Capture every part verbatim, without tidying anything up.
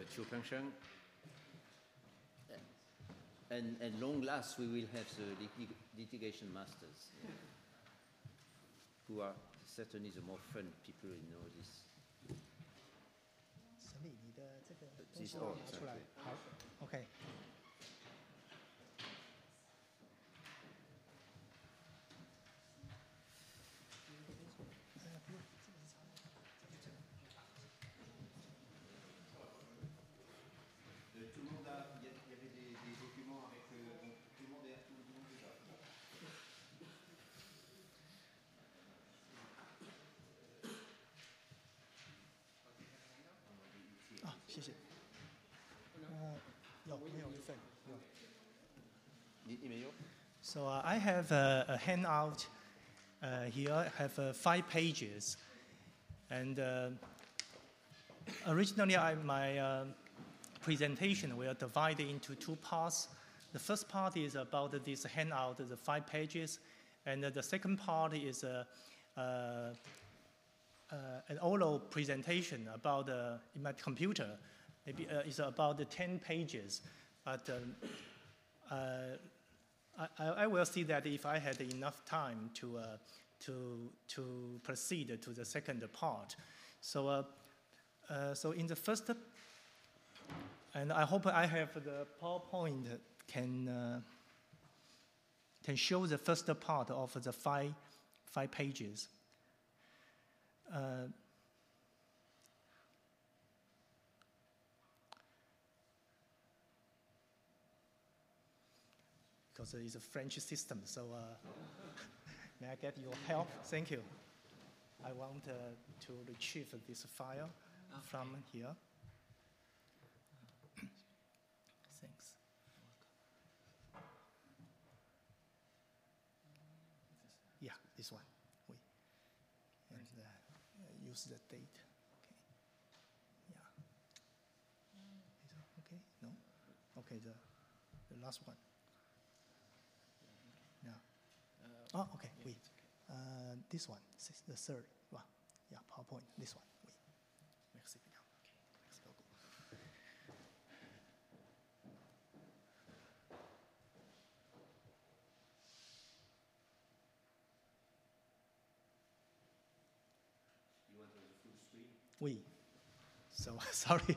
Chiu Pengsheng. And, and long last, we will have the lit litigation masters, yeah, who are certainly the more fun people in all this. 沈理，你的这个东西 This 拿 all, 出来， exactly. 好 ，OK。 Tout le monde a, il y avait des, des documents avec, euh, tout le monde est, tout le monde est là. 啊，谢谢。呃，有没有一份？有。 你你没有？ So uh, I have a, a handout uh, here. I have uh, five pages, and uh, originally I, my uh, presentation will divide into two parts. The first part is about this handout, the five pages, and the second part is uh, uh, uh, an oral presentation about uh, in my computer. Maybe uh, it's about the ten pages, but um, uh, I, I will see that if I had enough time to uh, to to proceed to the second part. So uh, uh, so in the first, and I hope I have the PowerPoint can uh, can show the first part of the five five pages. Uh, because it's a French system, so uh, may I get your help? Thank you. I want uh, to retrieve this file okay. from here. Thanks. Yeah, this one. We and uh, use the date. Okay. Yeah. Is it okay? No. Okay. The the last one. Yeah. Uh, oh, okay. Yeah, wait. Okay. Uh, this one, the third one. Yeah, PowerPoint. This one. Wait. Merci bien. Okay. Merci beaucoup. You want the full screen? Oui. So sorry.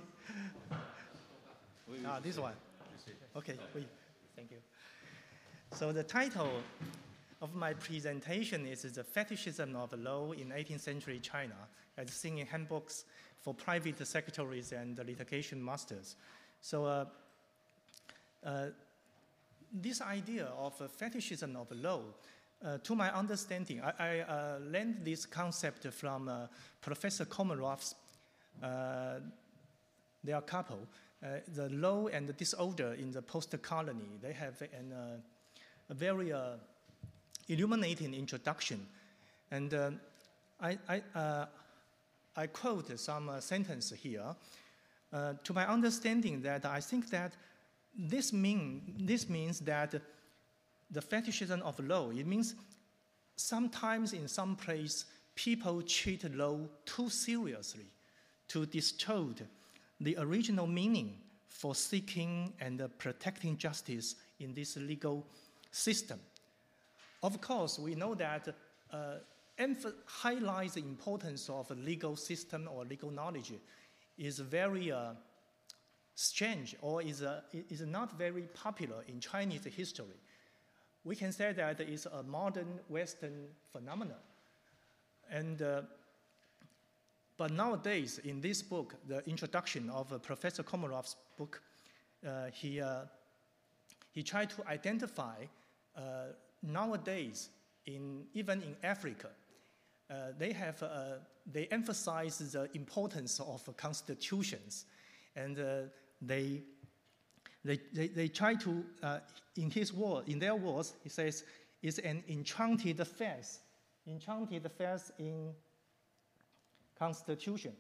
Oui, oui, ah, this sais. one. Okay. Oui. Thank you. So the title of my presentation is The Fetishism of Law in eighteenth century China, as seen in handbooks for private secretaries and litigation masters. So uh, uh, this idea of uh, fetishism of law, uh, to my understanding, I, I uh, learned this concept from uh, Professor Komarov's, uh, they are a couple, uh, the law and the disorder in the post-colony. They have an uh, a very uh, illuminating introduction. And uh, I, I, uh, I quote some uh, sentence here. Uh, to my understanding that I think that this, mean, this means that the fetishism of law, it means sometimes in some place people treat law too seriously to distort the original meaning for seeking and uh, protecting justice in this legal system. Of course, we know that uh, highlights the importance of a legal system or legal knowledge is very uh, strange or is, uh, is not very popular in Chinese history. We can say that it's a modern Western phenomenon. And, uh, but nowadays, in this book, the introduction of uh, Professor Komarov's book, uh, he, uh, he tried to identify Uh, nowadays, in, even in Africa, uh, they, have, uh, they emphasize the importance of uh, constitutions. And uh, they, they, they, they try to, uh, in, his word, in their words, he says, it's an enchanted face, enchanted face in constitution.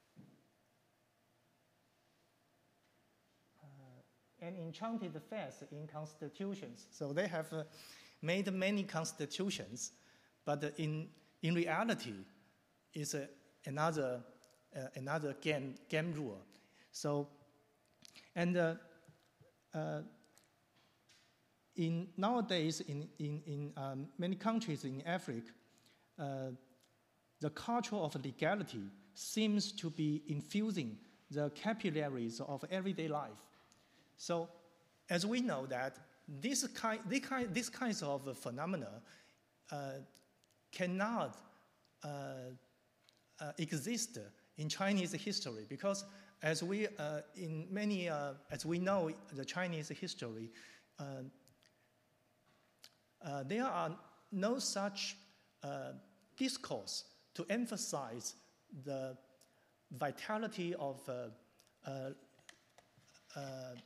An enchanted face in constitutions. So they have uh, made many constitutions, but uh, in, in reality, it's uh, another, uh, another game, game rule. So And uh, uh, in nowadays, in, in, in um, many countries in Africa, uh, the culture of legality seems to be infusing the capillaries of everyday life. So as we know that this kind, this kind, this kinds of phenomena uh, cannot uh, uh, exist in Chinese history, because as we, uh, in many, uh, as we know the Chinese history, uh, uh, there are no such uh, discourse to emphasize the vitality of uh, uh, uh,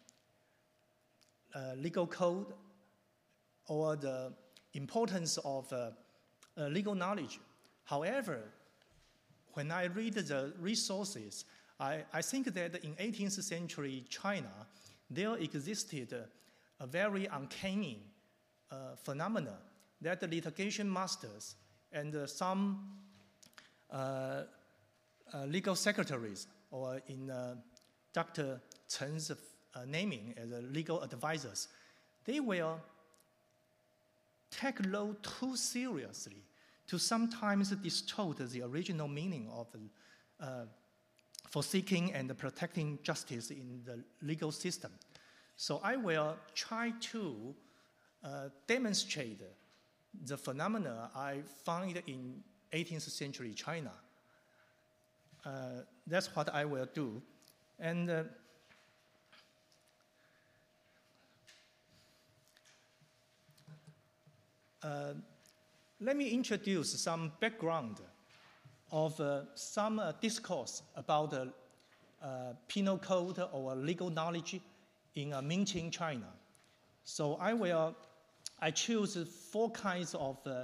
uh, legal code or the importance of uh, uh, legal knowledge. However, when I read the resources, I, I think that in eighteenth century China, there existed a, a very uncanny uh, phenomena that the litigation masters and uh, some uh, uh, legal secretaries, or in uh, Doctor Chen's uh, naming as uh, legal advisors, they will take law too seriously to sometimes distort the original meaning of uh, for seeking and protecting justice in the legal system. So I will try to uh, demonstrate the phenomena I found in eighteenth century China. Uh, that's what I will do. And uh, uh, let me introduce some background of uh, some uh, discourse about the uh, uh, penal code or legal knowledge in uh, Mingqing China. So I will, I choose four kinds of uh,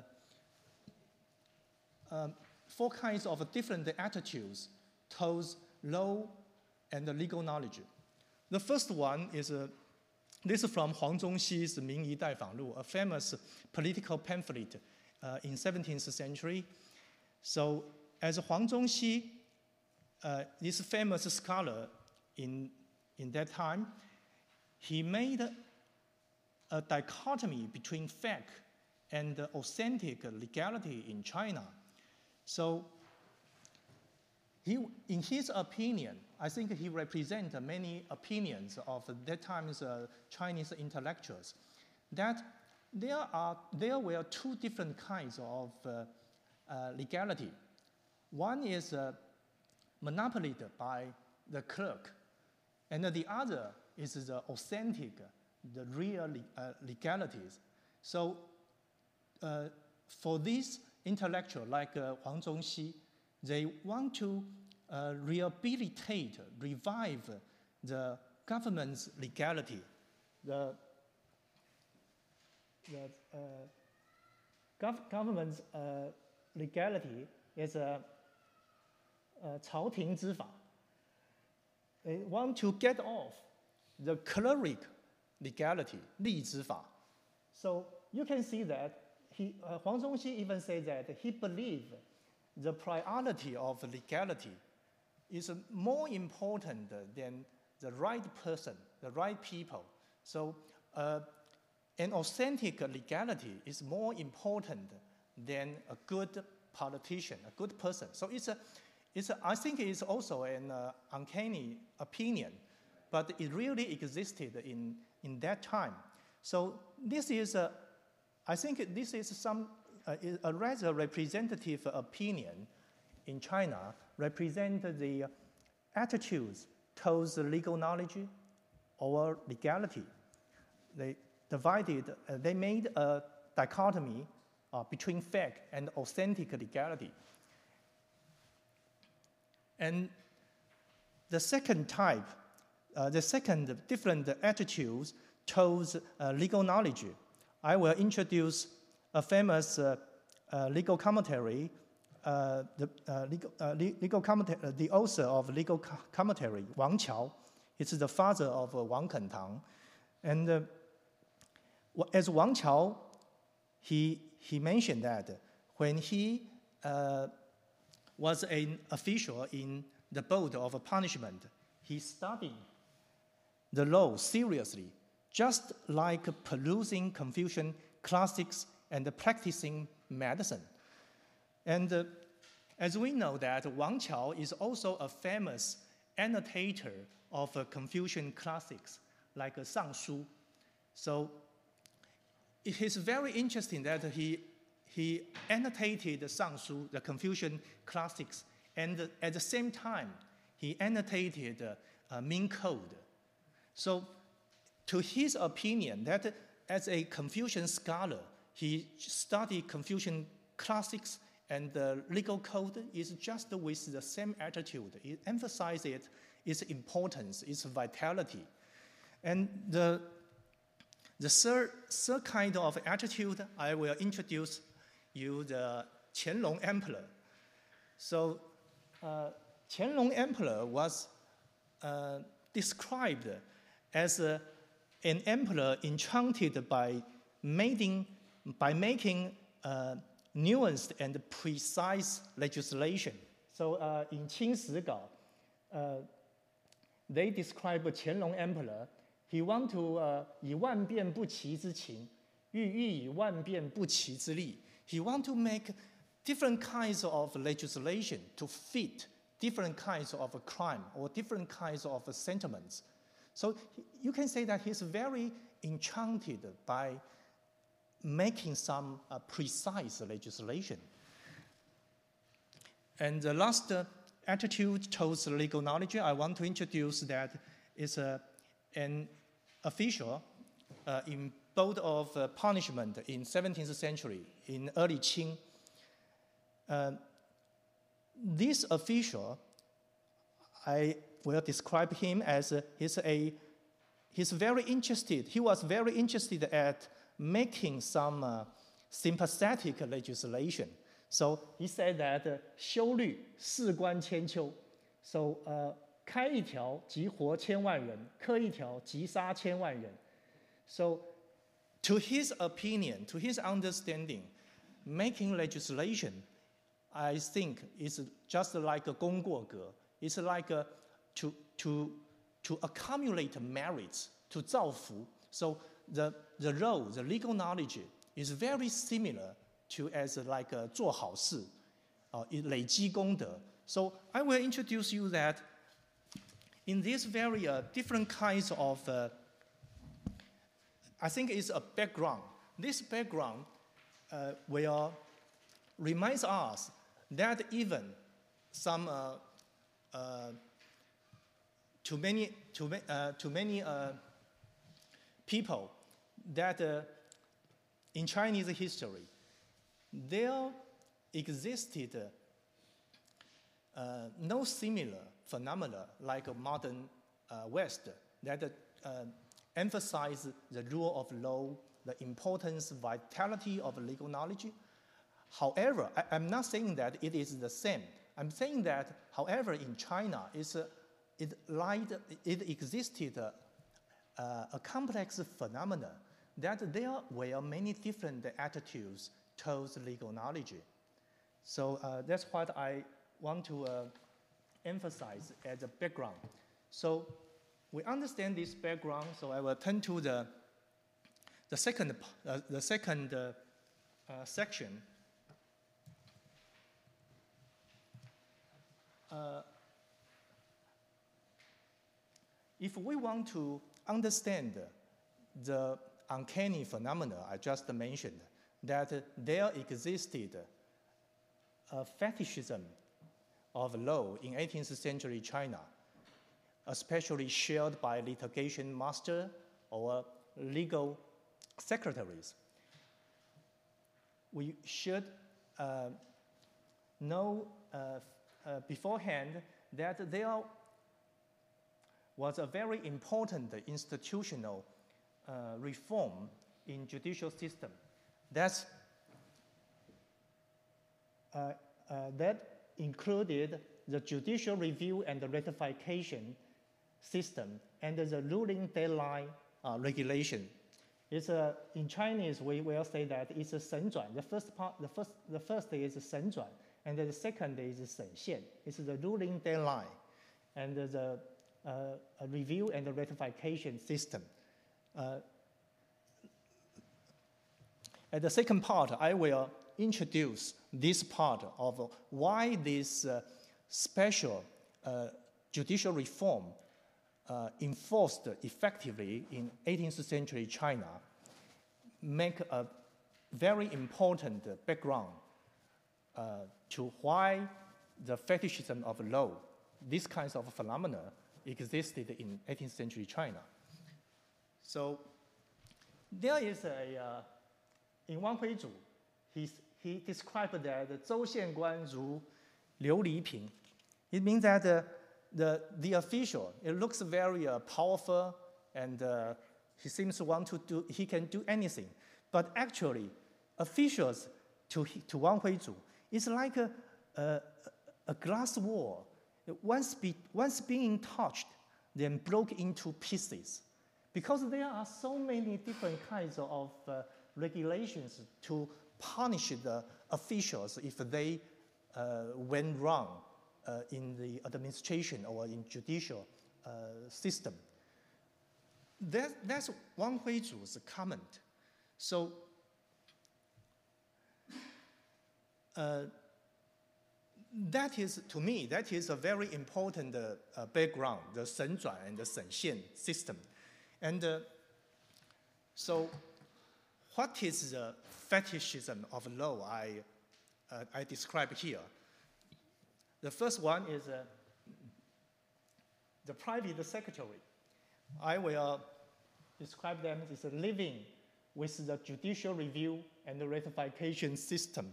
uh, four kinds of different attitudes towards law and legal knowledge. The first one is uh, this is from Huang Zongxi's 民夷代访录, a famous political pamphlet uh, in seventeenth century. So as Huang Zongxi, uh, this famous scholar in, in that time, he made a dichotomy between fact and authentic legality in China. So he, in his opinion, I think he represents many opinions of that time's uh, Chinese intellectuals, that there, are, there were two different kinds of uh, uh, legality. One is uh, monopolied by the clerk, and the other is the authentic, the real uh, legalities. So uh, for these intellectuals like uh, Huang Zongxi, they want to uh, rehabilitate, revive the government's legality. The, the uh, gov government's uh, legality is a uh, 朝廷之法. They want to get off the cleric legality, 吏之法. So you can see that he, uh, Huang Zongxi even said that he believed the priority of legality is more important than the right person, the right people. So uh, an authentic legality is more important than a good politician, a good person. So it's a, it's a, I think it's also an uh, uncanny opinion, but it really existed in, in that time. So this is, a, I think this is some, uh, a rather representative opinion in China, represent the attitudes towards legal knowledge or legality. They divided, uh, they made a dichotomy uh, between fact and authentic legality. And the second type, uh, the second different attitudes towards uh, legal knowledge, I will introduce a famous uh, uh, legal commentary, uh, the uh, legal, uh, legal commentary, uh, the author of legal co commentary, Wang Qiao. It's the father of uh, Wang Kentang. And uh, as Wang Qiao, he, he mentioned that when he uh, was an official in the board of punishment, he studied the law seriously, just like perusing Confucian classics and practicing medicine. And uh, as we know that Wang Qiao is also a famous annotator of uh, Confucian classics, like uh, Sang Shu. So it is very interesting that he, he annotated Sang Shu, the Confucian classics, and at the same time, he annotated uh, uh, Ming Code. So to his opinion, that as a Confucian scholar, he studied Confucian classics and the legal code is just with the same attitude. It emphasizes its importance, its vitality. And the, the third, third kind of attitude, I will introduce you the Qianlong Emperor. So uh, Qianlong Emperor was uh, described as a, an emperor enchanted by making, by making uh, nuanced and precise legislation. So uh, in Qin Shi Gao, uh, they describe Qianlong Emperor. He want to uh, 以万变不齐之情，欲欲以万变不齐之力. He want to make different kinds of legislation to fit different kinds of crime or different kinds of sentiments. So you can say that he's very enchanted by making some uh, precise legislation. And the last uh, attitude towards legal knowledge I want to introduce that is uh, an official uh, in board of uh, punishment in seventeenth century, in early Qing. Uh, this official, I will describe him as uh, he's a, he's very interested, he was very interested at making some uh, sympathetic legislation. So he said that uh, 修律事关千秋. So uh, 开一条即活千万人，刻一条即杀千万人. So to his opinion, to his understanding, making legislation, I think, is just like a 功过格. It's like a, to, to, to accumulate merits, to 造福. So the, the role, the legal knowledge is very similar to as like a 做好事, uh, 累积功德. So I will introduce you that in these very uh, different kinds of, uh, I think it's a background. This background uh, will remind us that even some, uh, uh, to many, to, uh, to many uh, people, that uh, in Chinese history, there existed uh, no similar phenomena like a modern uh, West that uh, emphasize the rule of law, the importance, vitality of legal knowledge. However, I, I'm not saying that it is the same. I'm saying that, however, in China, it's, uh, it, lied, it existed uh, uh, a complex phenomena that there were many different attitudes towards legal knowledge. So uh, that's what I want to uh, emphasize as a background. So we understand this background, so I will turn to the, the second, uh, the second uh, uh, section. Uh, if we want to understand the uncanny phenomena I just mentioned, that there existed a fetishism of law in eighteenth century China, especially shared by litigation master or legal secretaries. We should uh, know uh, uh, beforehand that there was a very important institutional uh, reform in judicial system. That's, uh, uh, that included the judicial review and the ratification system and the ruling deadline uh, regulation. It's a, in Chinese, we will say that it's a 审转. The first part, the first, the first is 审转, and the second is 审限. It's the ruling deadline, and the uh, a review and a rectification system. Uh, at the second part, I will introduce this part of why this uh, special uh, judicial reform uh, enforced effectively in eighteenth century China make a very important background uh, to why the fetishism of law, these kinds of phenomena, existed in eighteenth century China. So there is a, uh, in Wang Huizhu, he's, he described that 州县官如琉璃瓶. It means that uh, the, the official, it looks very uh, powerful, and uh, he seems to want to do, he can do anything. But actually, officials to, to Wang Huizhu is like a, a, a glass wall. Once, be, once being touched, then broke into pieces. Because there are so many different kinds of uh, regulations to punish the officials if they uh, went wrong uh, in the administration or in judicial uh, system. That, that's Wang Huizhu's comment. So uh, that is, to me, that is a very important uh, uh, background, the Shen Zhuan and the Shen Xian system. And uh, so what is the fetishism of law I, uh, I describe here? The first one is uh, the private secretary. I will describe them as living with the judicial review and the rectification system.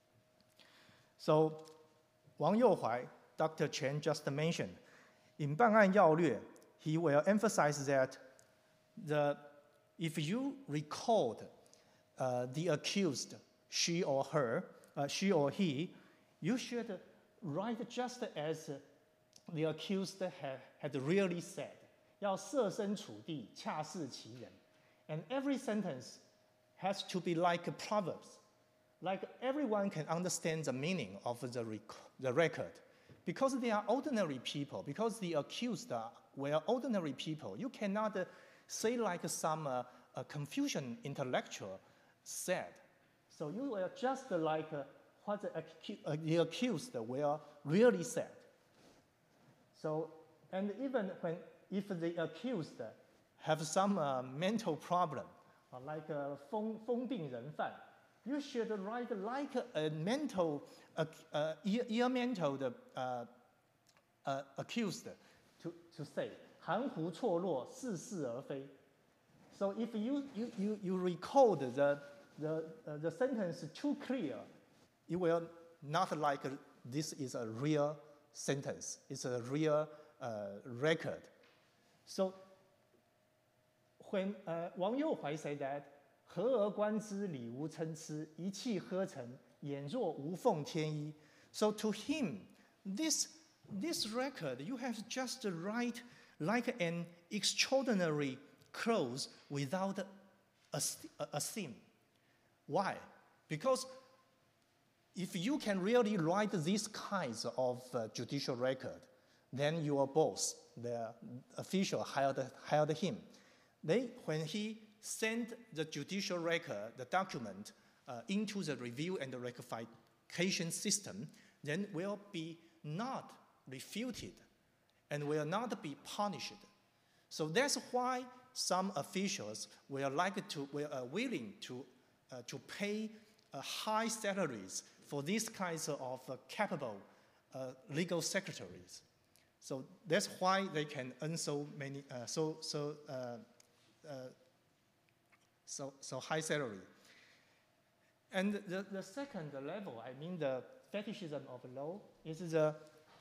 So Wang Youhuai, Doctor Chen just mentioned, in 办案要略, he will emphasize that the, if you record uh, the accused, she or her, uh, she or he, you should write just as the accused had, had really said. 要设身处地，恰似其人. And every sentence has to be like proverbs. Like everyone can understand the meaning of the, rec the record. Because they are ordinary people, because the accused were ordinary people, you cannot uh, say like some uh, uh, Confucian intellectual said. So you were just like uh, what the, acu uh, the accused were really said. So, and even when, if the accused have some uh, mental problem, uh, like a 疯疯病人犯, you should write like a, a mental, uh, uh, ear, ear mental uh, uh, accused to, to say, 含糊错落，似是而非. So if you, you, you, you record the, the, uh, the sentence too clear, you will not like uh, this is a real sentence. It's a real uh, record. So when uh, Wang Youhuai said that, 和而观之，理无参差，一气呵成，俨若无缝天衣. So to him, this, this record, you have just to write like an extraordinary close without a, a, a theme. Why? Because if you can really write these kinds of uh, judicial record, then your boss, the official, hired, hired him. They, when he sent the judicial record, the document, uh, into the review and the rectification system, then will be not refuted and will not be punished. So that's why some officials were like to, were uh, willing to, uh, to pay uh, high salaries for these kinds of uh, capable uh, legal secretaries. So that's why they can earn so many, uh, so, so, uh, uh, so, so high salary. And the, the second level, I mean the fetishism of law, is the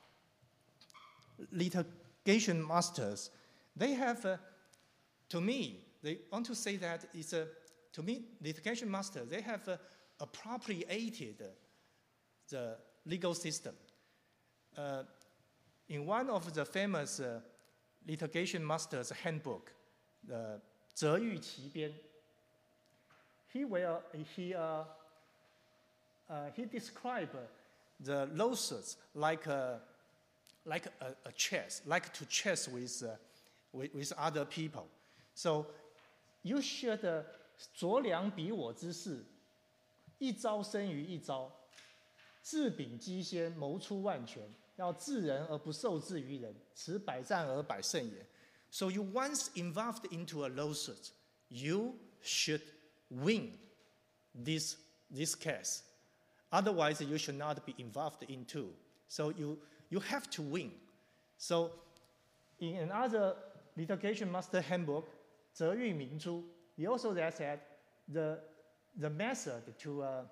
litigation masters. They have, uh, to me, they want to say that it's a, to me, litigation masters, they have uh, appropriated the legal system. Uh, in one of the famous uh, litigation masters handbook, the 折喻其编, he will, he, uh, uh, he described the lawsuits like uh, like a, a chess, like to chess with, uh, with, with other people. So you should uh, 酌量彼我之事，一朝生于一朝，自秉机先，谋出万全。要治人而不受制于人，持百战而百胜也。So you once involved into a lawsuit, you should win this, this case. Otherwise, you should not be involved into. So you, you have to win. So in another litigation master handbook, 则欲明珠, he also there said the, the method to uh,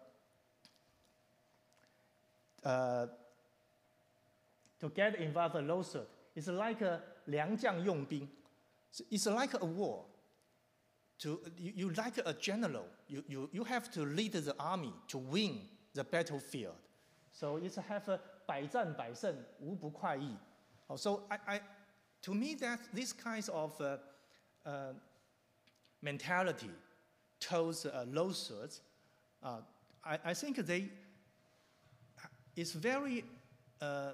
uh, to get involved in a lawsuit is like a 良将用兵. It's like a war. To, you, you like a general. You, you, you have to lead the army to win the battlefield. So it's have a 百战百胜,无不快意. So I, I, to me, that this kind of uh, uh, mentality towards uh, lawsuits, uh, I, I think they is very uh,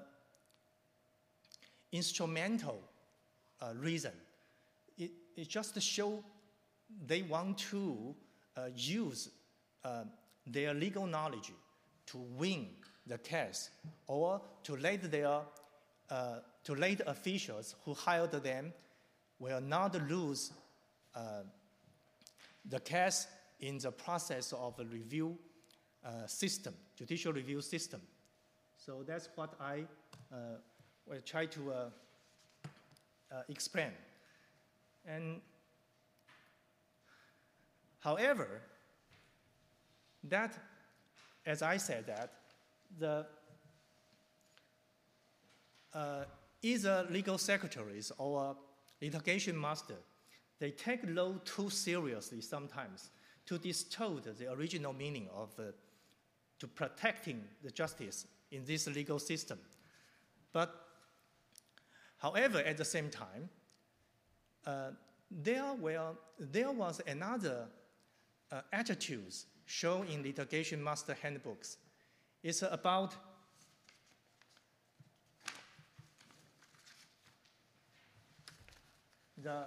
instrumental uh, reason. It, it just show they want to uh, use uh, their legal knowledge to win the case, or to let their uh, to let officials who hired them will not lose uh, the case in the process of a review uh, system, judicial review system. So that's what I uh, will try to uh, uh, explain. And however, that, as I said that, the uh, either legal secretaries or litigation master, they take law too seriously sometimes to distort the original meaning of uh, to protecting the justice in this legal system. But however, at the same time, uh, there, were, there was another uh, attitudes shown in litigation master handbooks. It's about the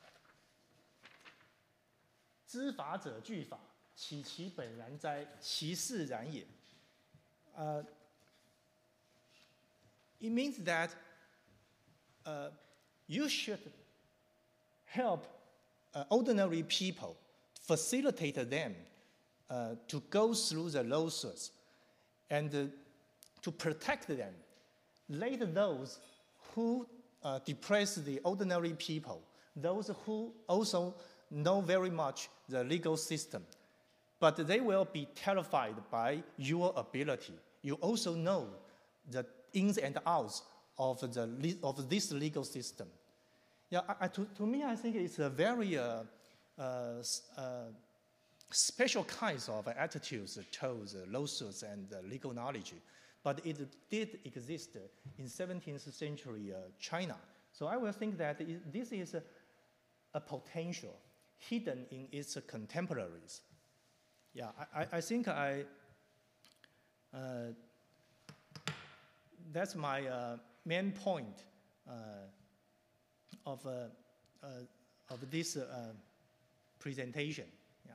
知法者具法，岂其本然哉？其事然也。Uh, it means that uh, you should help uh, ordinary people, facilitate them uh, to go through the lawsuits and uh, to protect them. Let those who uh, depress the ordinary people, those who also know very much the legal system, but they will be terrified by your ability. You also know the ins and outs of, the, of this legal system. Yeah, I, I, to, to me, I think it's a very uh, uh, uh, special kinds of attitudes towards lawsuits and legal knowledge, but it did exist in seventeenth century uh, China. So I will think that it, this is a, a potential hidden in its contemporaries. Yeah, I, I think I, uh, that's my uh, main point uh, of, uh, uh, of this uh, presentation. Yeah.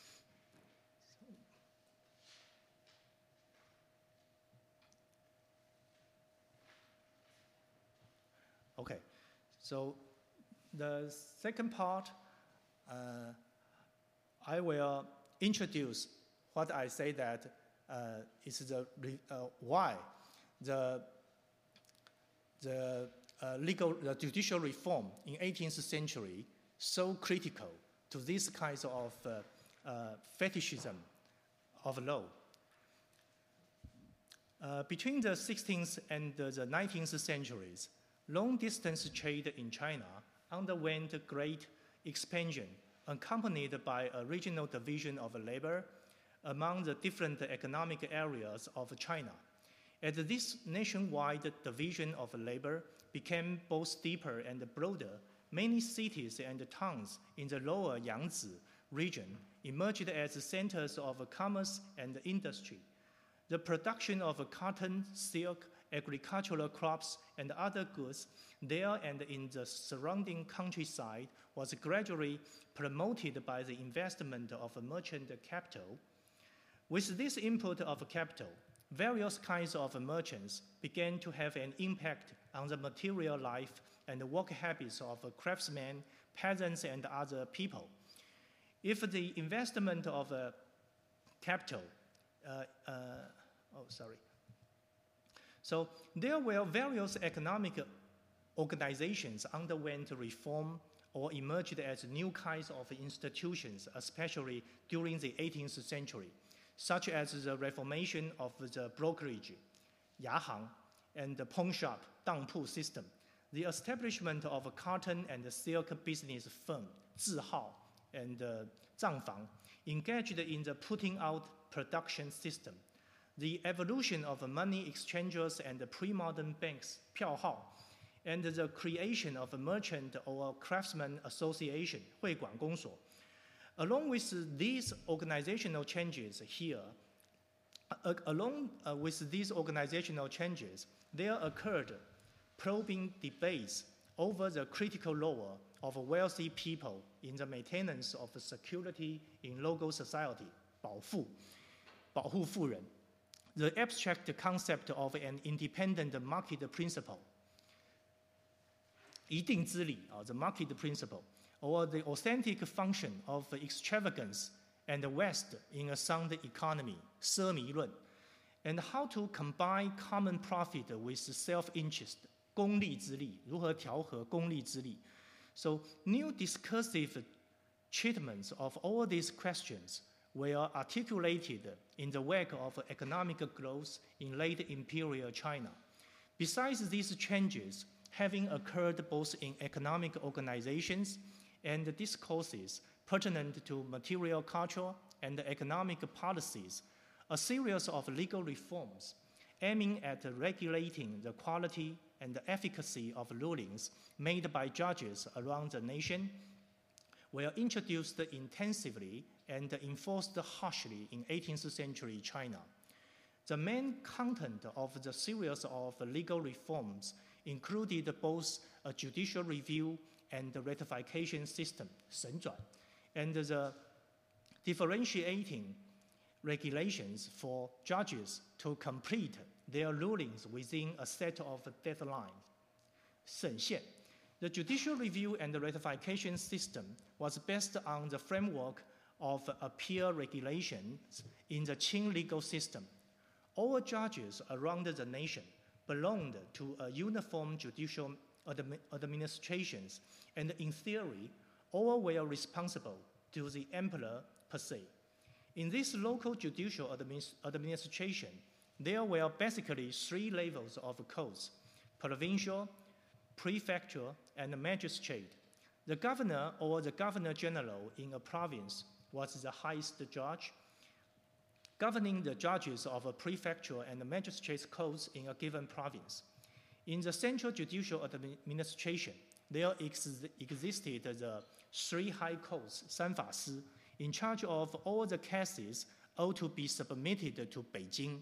Okay, so the second part, uh, I will introduce what I say that uh, is the uh, why the the uh, legal the judicial reform in eighteenth century so critical to these kinds of uh, uh, fetishism of law. Uh, between the sixteenth and the nineteenth centuries, long-distance trade in China underwent great expansion, accompanied by a regional division of labor among the different economic areas of China. As this nationwide division of labor became both deeper and broader, many cities and towns in the lower Yangtze region emerged as centers of commerce and industry. The production of cotton, silk, agricultural crops, and other goods there and in the surrounding countryside was gradually promoted by the investment of merchant capital. With this input of capital, various kinds of merchants began to have an impact on the material life and work habits of craftsmen, peasants, and other people. If the investment of uh, capital, uh, uh, oh, sorry. So there were various economic organizations underwent reform or emerged as new kinds of institutions, especially during the eighteenth century, such as the reformation of the brokerage, yahang, and the pawn shop, 当铺 system, the establishment of a cotton and silk business firm, 字号, and uh, 账房, engaged in the putting out production system, the evolution of money exchangers and pre-modern banks, 票号, and the creation of a merchant or craftsman association, 会馆公所. Along with these organizational changes here, uh, along uh, with these organizational changes, there occurred probing debates over the critical role of wealthy people in the maintenance of security in local society, 保护, 保护富人, the abstract concept of an independent market principle, 一定之理, uh, the market principle, or the authentic function of extravagance and West in a sound economy, 奢靡论, and how to combine common profit with self-interest, 功利之力, 如何调和功利之力. So new discursive treatments of all these questions were articulated in the wake of economic growth in late imperial China. Besides these changes having occurred both in economic organizations and discourses pertinent to material culture and economic policies, a series of legal reforms aiming at regulating the quality and the efficacy of rulings made by judges around the nation were introduced intensively and enforced harshly in eighteenth century China. The main content of the series of legal reforms included both a judicial review and the ratification system, 审转, and the differentiating regulations for judges to complete their rulings within a set of deadlines, 审宪. The judicial review and the ratification system was based on the framework of appeal regulations in the Qing legal system. All judges around the nation belonged to a uniform judicial admi administrations, and in theory, all were responsible to the emperor per se. In this local judicial administ administration, there were basically three levels of courts: provincial, prefecture, and magistrate. The governor or the governor general in a province was the highest judge, governing the judges of a prefecture and magistrates' courts in a given province. In the central judicial administration, there ex existed the three high courts, 三法司, in charge of all the cases ought to be submitted to Beijing,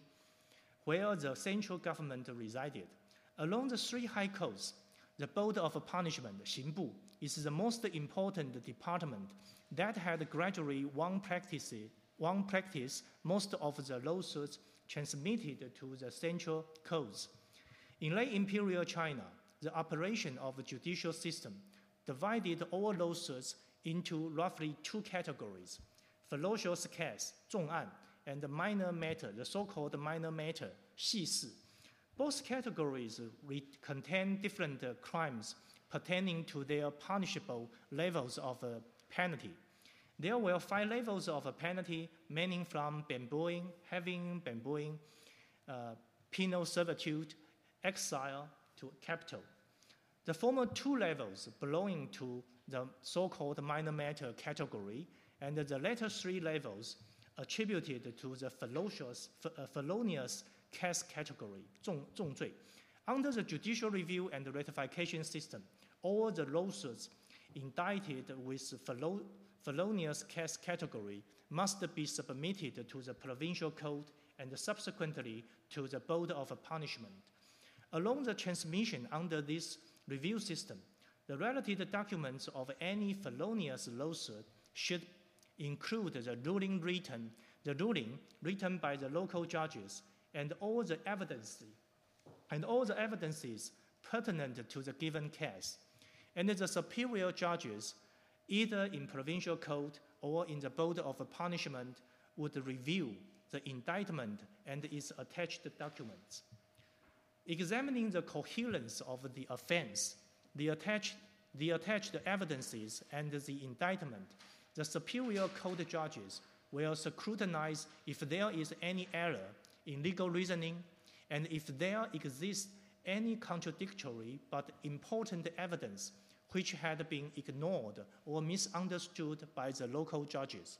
where the central government resided. Along the three high courts, the Board of Punishment, 刑部, is the most important department that had gradually one practice, one practice most of the lawsuits transmitted to the central courts. In late imperial China, the operation of the judicial system divided all lawsuits into roughly two categories: ferocious case, 重案, and the minor matter, the so-called minor matter, 细事. Both categories contain different uh, crimes pertaining to their punishable levels of uh, penalty. There were five levels of uh, penalty, meaning from bambooing, having bambooing, uh, penal servitude, exile, to capital. The former two levels belonging to the so-called minor matter category, and the latter three levels attributed to the ferocious, uh, felonious case category, 重, 重罪. Under the judicial review and the ratification system, all the lawsuits indicted with felo, felonious case category must be submitted to the provincial court and subsequently to the Board of Punishment. Along the transmission under this review system, the related documents of any felonious lawsuit should include the ruling written, the ruling written by the local judges and all the evidence and all the evidences pertinent to the given case. And the superior judges, either in provincial court or in the Board of Punishment, would review the indictment and its attached documents. Examining the coherence of the offense, the attached, the attached evidences, and the indictment, the superior court judges will scrutinize if there is any error in legal reasoning and if there exists any contradictory but important evidence which had been ignored or misunderstood by the local judges.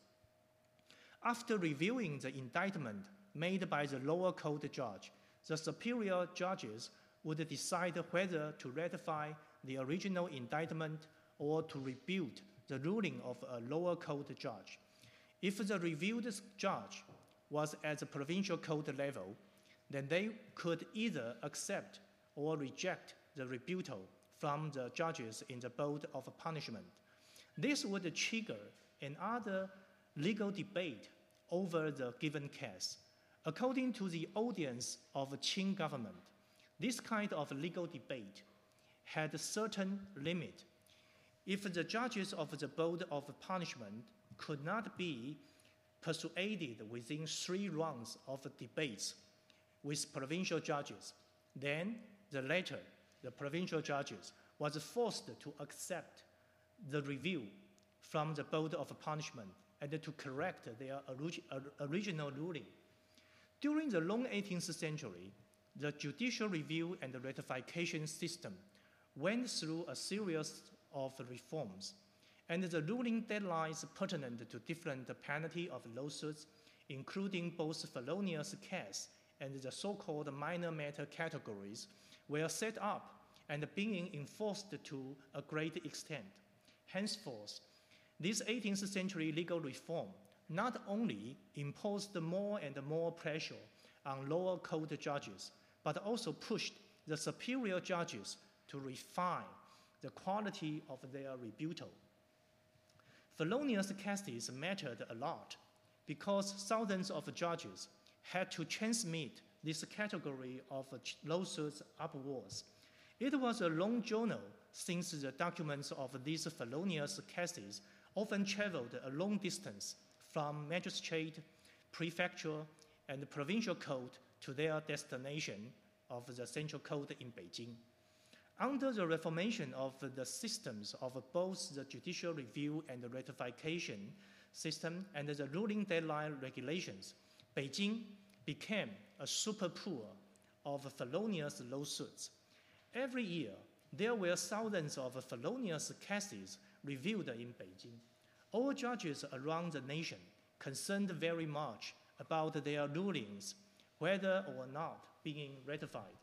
After reviewing the indictment made by the lower court judge, the superior judges would decide whether to ratify the original indictment or to rebuke the ruling of a lower court judge. If the reviewed judge was at the provincial court level, then they could either accept or reject the rebuttal from the judges in the Board of Punishment. This would trigger another legal debate over the given case. According to the audience of Qing government, this kind of legal debate had a certain limit. If the judges of the Board of Punishment could not be persuaded within three rounds of debates with provincial judges, then the latter, the provincial judges, was forced to accept the review from the Board of Punishment and to correct their original ruling. During the long eighteenth century, the judicial review and ratification system went through a series of reforms, and the ruling deadlines pertinent to different penalty of lawsuits, including both felonious case and the so-called minor matter categories, were set up and being enforced to a great extent. Henceforth, this eighteenth century legal reform not only imposed more and more pressure on lower court judges, but also pushed the superior judges to refine the quality of their rebuttal. Felonious cases mattered a lot because thousands of judges had to transmit this category of lawsuits upwards. It was a long journey since the documents of these felonious cases often traveled a long distance from magistrate, prefecture, and provincial court to their destination of the central court in Beijing. Under the reformation of the systems of both the judicial review and the ratification system and the ruling deadline regulations, Beijing became a super pool of felonious lawsuits. Every year, there were thousands of felonious cases reviewed in Beijing. All judges around the nation concerned very much about their rulings, whether or not being ratified.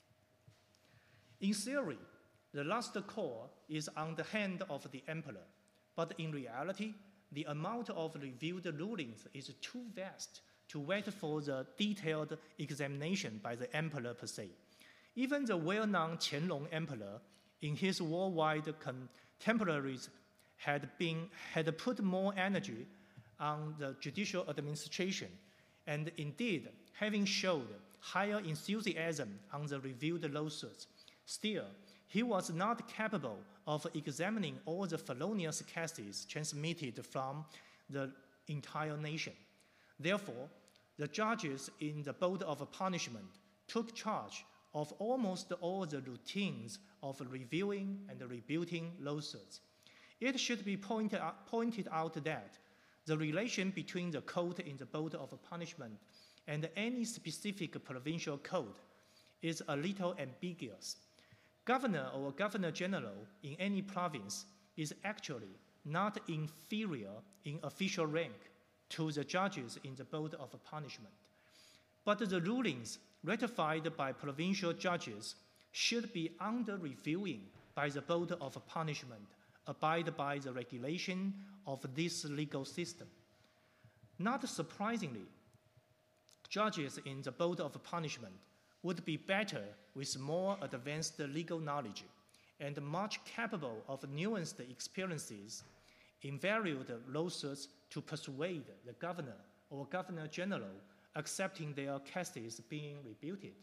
In theory, the last call is on the hand of the emperor, but in reality, the amount of reviewed rulings is too vast to wait for the detailed examination by the emperor per se. Even the well-known Qianlong emperor, in his worldwide contemporaries, had, been, had put more energy on the judicial administration, and indeed, having showed higher enthusiasm on the reviewed lawsuits. Still, he was not capable of examining all the felonious cases transmitted from the entire nation. Therefore, the judges in the Board of Punishment took charge of almost all the routines of reviewing and rebuking lawsuits. It should be pointed out, pointed out that the relation between the court in the Board of Punishment and any specific provincial code is a little ambiguous. Governor or Governor General in any province is actually not inferior in official rank to the judges in the Board of Punishment. But the rulings ratified by provincial judges should be under reviewing by the Board of Punishment, abide by the regulation of this legal system. Not surprisingly, judges in the Board of Punishment would be better with more advanced legal knowledge and much capable of nuanced experiences in varied lawsuits to persuade the governor or governor general accepting their cases being rebutted.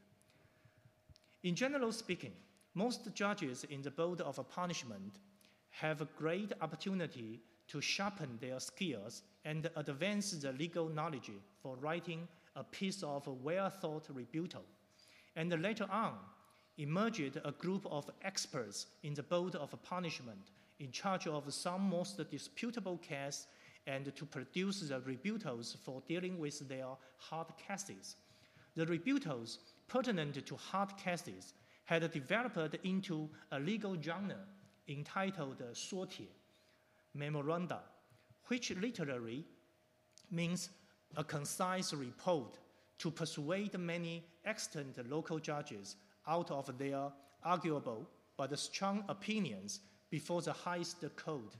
In general speaking, most judges in the Board of Punishment have a great opportunity to sharpen their skills and advance the legal knowledge for writing a piece of well-thought rebuttal. And later on, emerged a group of experts in the Board of Punishment in charge of some most disputable case and to produce the rebuttals for dealing with their hard cases. The rebuttals pertinent to hard cases had developed into a legal genre entitled 说帖, memoranda, which literally means a concise report to persuade many extant local judges out of their arguable but strong opinions before the highest court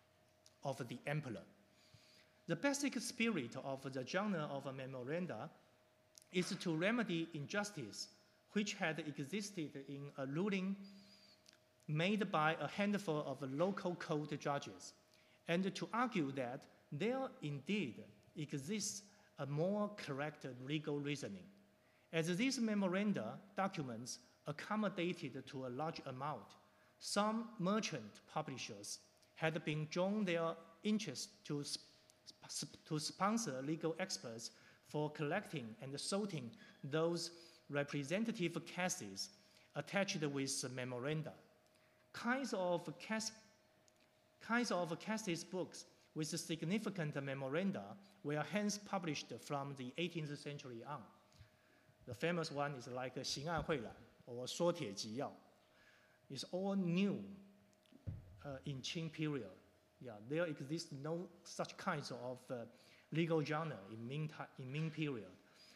of the emperor. The basic spirit of the genre of a memoranda is to remedy injustice which had existed in a ruling made by a handful of local court judges, and to argue that there indeed exists a more correct legal reasoning. As these memoranda documents accommodated to a large amount, some merchant publishers had been drawn their interest to, sp to sponsor legal experts for collecting and sorting those representative cases attached with memoranda. Kinds of, cas kinds of cases books with significant memoranda were hence published from the eighteenth century on. The famous one is like 刑案会览 or 说帖纪要. It's all new uh, in Qing period. Yeah, there exists no such kinds of uh, legal genre in Ming, in Ming period.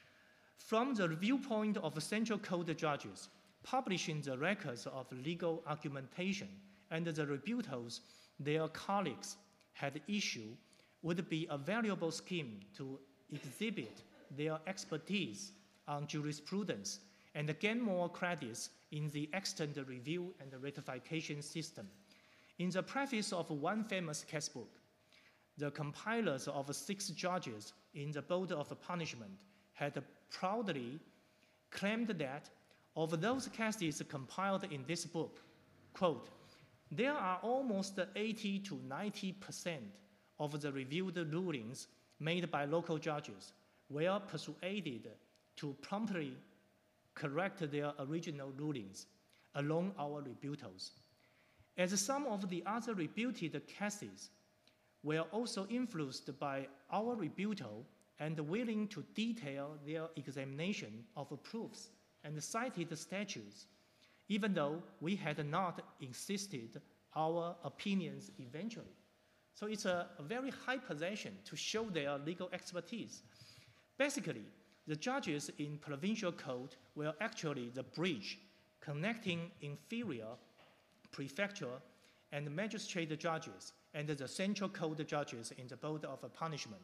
From the viewpoint of central court judges, publishing the records of legal argumentation and the rebuttals their colleagues had issued would be a valuable scheme to exhibit their expertise on jurisprudence and gain more credits in the extant review and ratification system. In the preface of one famous casebook, the compilers of six judges in the Board of Punishment had proudly claimed that of those cases compiled in this book, quote, there are almost eighty to ninety percent of the reviewed rulings made by local judges were persuaded to promptly correct their original rulings along our rebuttals. As some of the other rebutted cases were also influenced by our rebuttal and willing to detail their examination of proofs and cited statutes, even though we had not insisted our opinions eventually. So it's a, a very high position to show their legal expertise. Basically, the judges in provincial court were actually the bridge connecting inferior prefecture and magistrate judges and the central court judges in the Board of Punishment.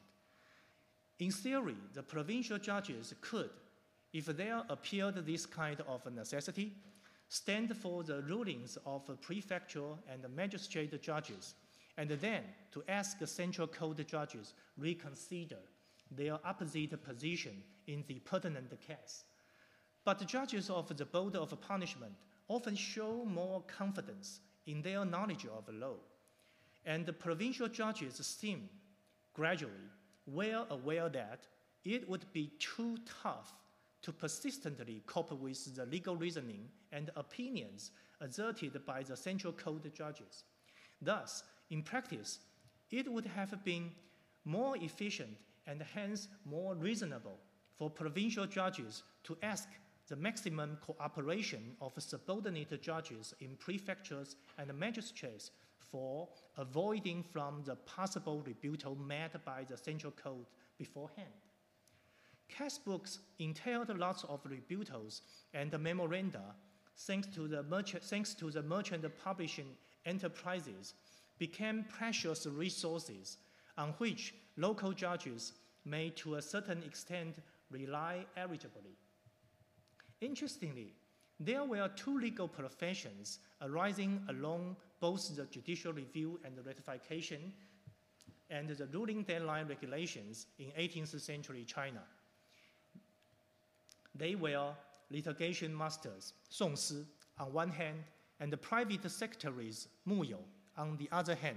In theory, the provincial judges could, if there appeared this kind of necessity, stand for the rulings of prefecture and magistrate judges, and then to ask central court judges reconsider their opposite position in the pertinent case. But the judges of the Board of Punishment often show more confidence in their knowledge of law, and the provincial judges seem gradually well aware that it would be too tough to persistently cope with the legal reasoning and opinions asserted by the central court judges. Thus, in practice, it would have been more efficient and hence more reasonable for provincial judges to ask the maximum cooperation of subordinate judges in prefectures and magistrates for avoiding from the possible rebuttal made by the central court beforehand. Case books entailed lots of rebuttals and memoranda thanks to the merchant, thanks to the merchant publishing enterprises became precious resources on which local judges may to a certain extent rely eligibly. Interestingly, there were two legal professions arising along both the judicial review and the ratification and the ruling deadline regulations in eighteenth century China. They were litigation masters, 宋司, on one hand, and the private secretaries, 木有, on the other hand.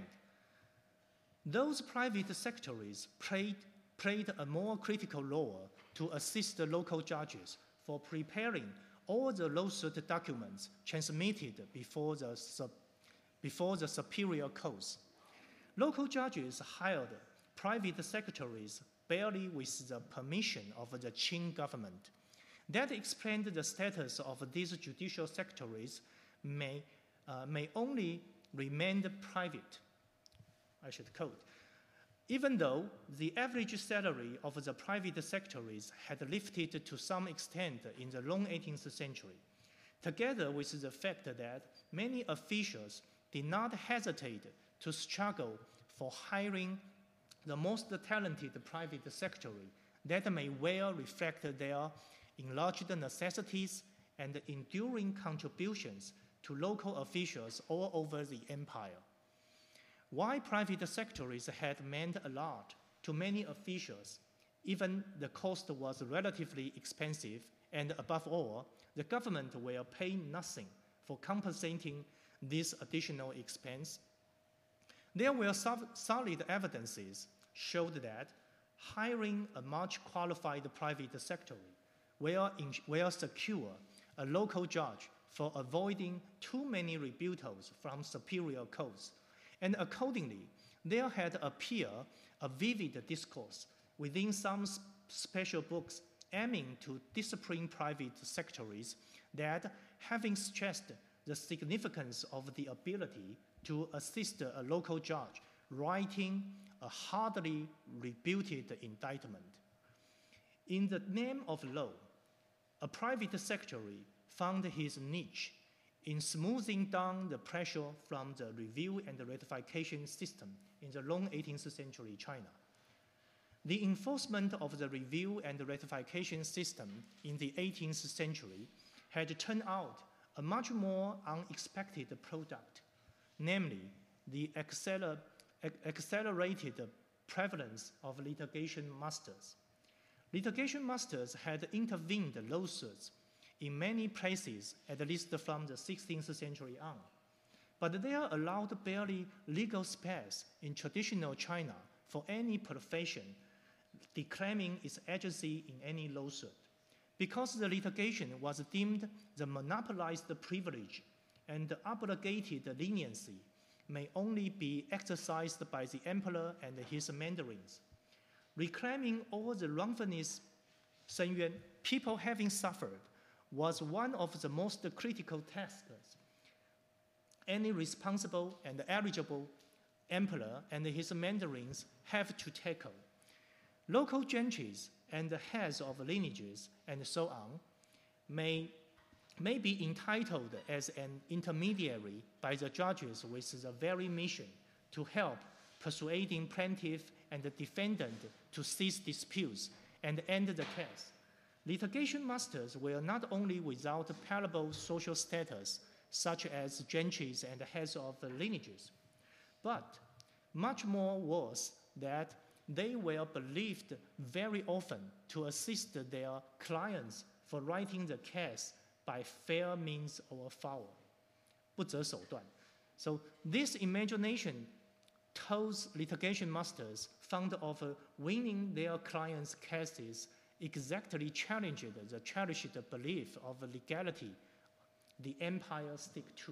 Those private secretaries played, played a more critical role to assist the local judges for preparing all the lawsuit documents transmitted before the, sub, before the superior courts. Local judges hired private secretaries barely with the permission of the Qing government. That explained the status of these judicial secretaries may, uh, may only remain private. I should quote. Even though the average salary of the private secretaries had lifted to some extent in the long eighteenth century, together with the fact that many officials did not hesitate to struggle for hiring the most talented private secretary, that may well reflect their enlarged necessities and enduring contributions to local officials all over the empire. While private secretaries had meant a lot to many officials, even the cost was relatively expensive, and above all, the government will pay nothing for compensating this additional expense. There were solid evidences showed that hiring a much qualified private secretary will, will secure a local judge for avoiding too many rebuttals from superior courts. And accordingly, there had appeared a vivid discourse within some special books aiming to discipline private secretaries that, having stressed the significance of the ability to assist a local judge writing a hardly rebutted indictment. In the name of law, a private secretary found his niche in smoothing down the pressure from the review and the ratification system in the long eighteenth century China. The enforcement of the review and the ratification system in the eighteenth century had turned out a much more unexpected product, namely the acceler accelerated prevalence of litigation masters. Litigation masters had intervened lawsuits in many places, at least from the sixteenth century on. But they are allowed barely legal space in traditional China for any profession declaiming its agency in any lawsuit, because the litigation was deemed the monopolized privilege and the obligated leniency may only be exercised by the emperor and his mandarins. Reclaiming all the wrongfulness, 申冤, people having suffered, was one of the most critical tasks any responsible and eligible emperor and his mandarins have to tackle. Local gentries and the heads of lineages and so on may, may be entitled as an intermediary by the judges with the very mission to help persuading plaintiff and the defendant to cease disputes and end the case. Litigation masters were not only without palpable social status, such as gentries and heads of lineages, but much more was that they were believed very often to assist their clients for writing the case by fair means or foul, 不择手段. So this imagination tells litigation masters fond of winning their clients' cases exactly challenged the cherished belief of legality the empire stick to.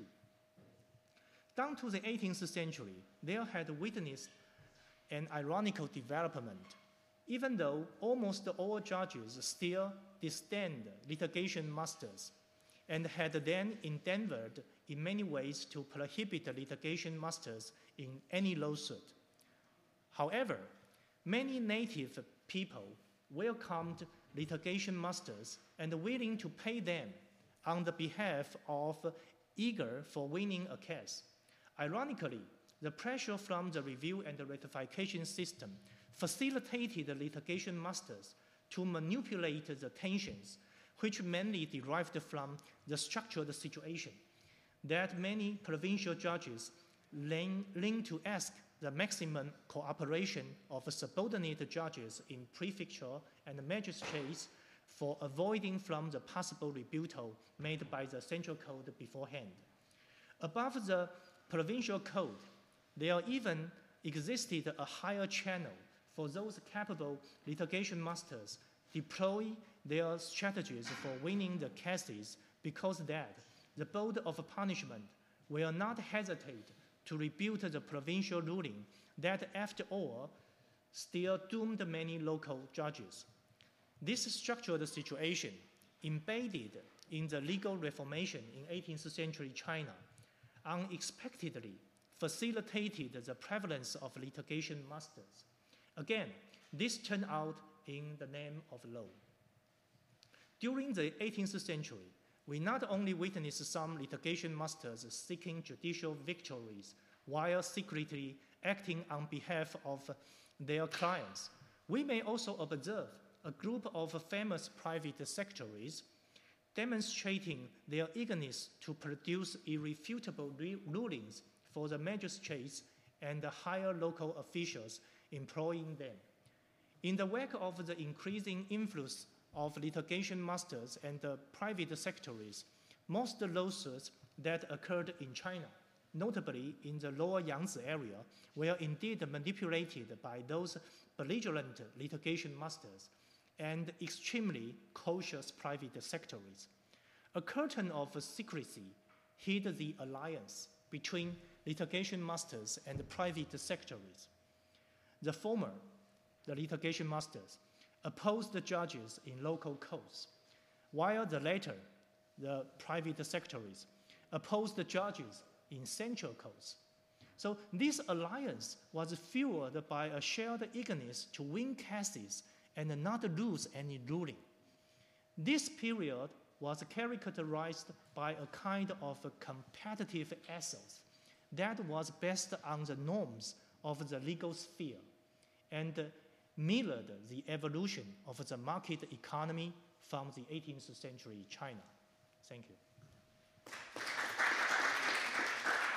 Down to the eighteenth century, there had witnessed an ironical development. Even though almost all judges still disdained litigation masters and had then endeavored in many ways to prohibit litigation masters in any lawsuit. However, many native people welcomed litigation masters and willing to pay them on the behalf of eager for winning a case. Ironically, the pressure from the review and the ratification system facilitated the litigation masters to manipulate the tensions which mainly derived from the structured situation that many provincial judges lean, lean to ask the maximum cooperation of subordinate judges in prefecture and magistrates for avoiding from the possible rebuttal made by the central code beforehand. Above the provincial code, there even existed a higher channel for those capable litigation masters deploy their strategies for winning the cases, because that the Board of Punishment will not hesitate to rebut the provincial ruling that, after all, still doomed many local judges. This structured situation, embedded in the legal reformation in eighteenth century China, unexpectedly facilitated the prevalence of litigation masters. Again, this turned out in the name of law. During the eighteenth century, we not only witnessed some litigation masters seeking judicial victories while secretly acting on behalf of their clients, we may also observe a group of famous private secretaries demonstrating their eagerness to produce irrefutable rulings for the magistrates and the higher local officials employing them. In the wake of the increasing influence of litigation masters and the private secretaries, most lawsuits that occurred in China, notably in the lower Yangtze area, were indeed manipulated by those belligerent litigation masters and extremely cautious private secretaries. A curtain of secrecy hid the alliance between litigation masters and private secretaries. The former, the litigation masters, opposed the judges in local courts, while the latter, the private secretaries, opposed the judges in central courts. So this alliance was fueled by a shared eagerness to win cases and not lose any ruling. This period was characterized by a kind of a competitive essence that was based on the norms of the legal sphere and mirrored the evolution of the market economy from the eighteenth century China. Thank you.